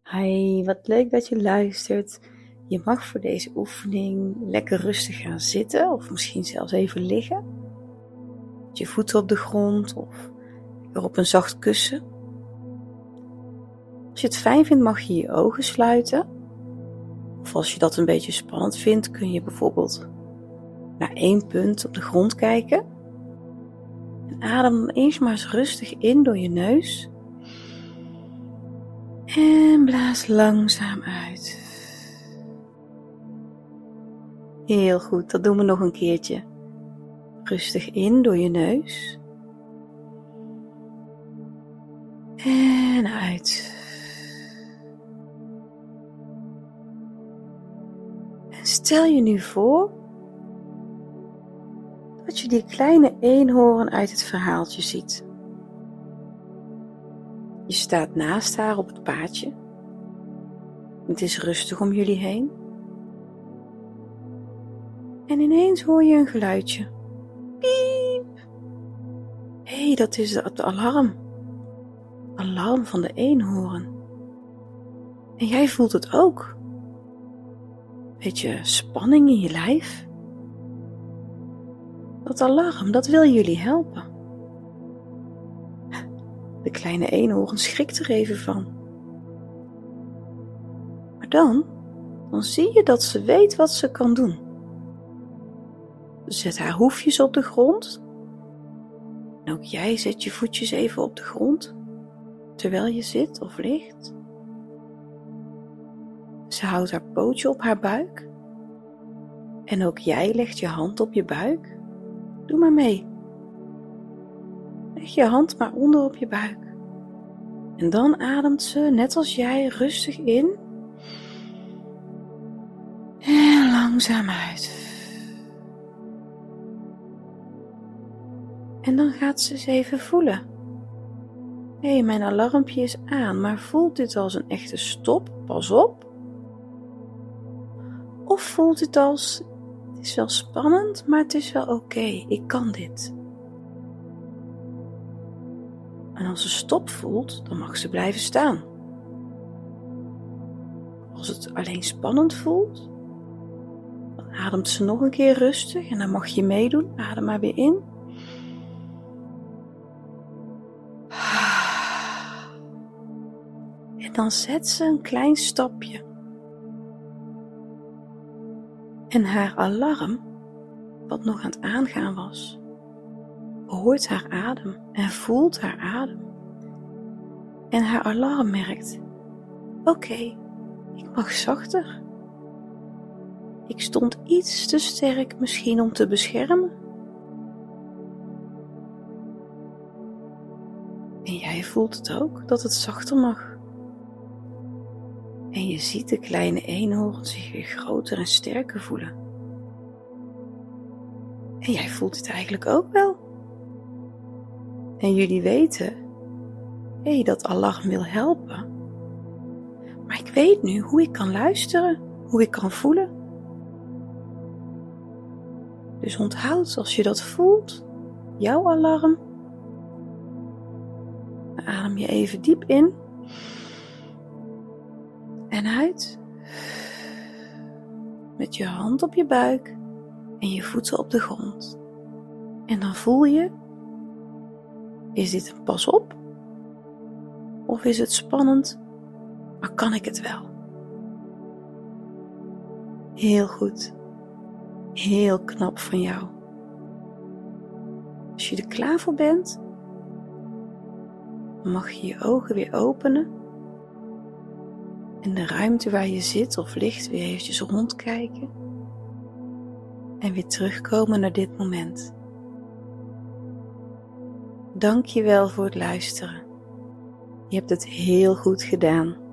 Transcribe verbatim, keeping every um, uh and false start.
Hi, wat leuk dat je luistert. Je mag voor deze oefening lekker rustig gaan zitten of misschien zelfs even liggen. Met je voeten op de grond of op een zacht kussen. Als je het fijn vindt mag je je ogen sluiten. Of als je dat een beetje spannend vindt kun je bijvoorbeeld naar één punt op de grond kijken. En adem dan eens maar eens rustig in door je neus. En blaas langzaam uit. Heel goed, dat doen we nog een keertje. Rustig in door je neus. En uit. En stel je nu voor dat je die kleine eenhoorn uit het verhaaltje ziet. Je staat naast haar op het paadje. Het is rustig om jullie heen. En ineens hoor je een geluidje. Piep! Hé, hey, dat is het alarm. Alarm van de eenhoorn. En jij voelt het ook. Beetje spanning in je lijf. Dat alarm, dat wil jullie helpen. De kleine eenhoorn schrikt er even van. Maar dan, dan zie je dat ze weet wat ze kan doen. Ze zet haar hoefjes op de grond. En ook jij zet je voetjes even op de grond, terwijl je zit of ligt. Ze houdt haar pootje op haar buik. En ook jij legt je hand op je buik. Doe maar mee. Leg je hand maar onder op je buik. En dan ademt ze, net als jij, rustig in. En langzaam uit. En dan gaat ze eens even voelen. Hé, hey, mijn alarmpje is aan, maar voelt dit als een echte stop? Pas op. Of voelt dit als, het is wel spannend, maar het is wel oké, okay, ik kan dit. En als ze stop voelt, dan mag ze blijven staan. Als het alleen spannend voelt, dan ademt ze nog een keer rustig en dan mag je meedoen. Adem maar weer in. En dan zet ze een klein stapje. En haar alarm, wat nog aan het aangaan was, hoort haar adem en voelt haar adem. En haar alarm merkt, oké, okay, ik mag zachter. Ik stond iets te sterk misschien om te beschermen. En jij voelt het ook, dat het zachter mag. En je ziet de kleine eenhoorn zich weer groter en sterker voelen. En jij voelt het eigenlijk ook wel. En jullie weten, hé, hey, dat alarm wil helpen. Maar ik weet nu hoe ik kan luisteren, hoe ik kan voelen. Dus onthoud als je dat voelt, jouw alarm. Dan adem je even diep in. En uit. Met je hand op je buik en je voeten op de grond. En dan voel je, is dit een pas op? Of is het spannend, maar kan ik het wel? Heel goed. Heel knap van jou. Als je er klaar voor bent, dan mag je je ogen weer openen. En de ruimte waar je zit of ligt weer eventjes rondkijken. En weer terugkomen naar dit moment. Dank je wel voor het luisteren. Je hebt het heel goed gedaan.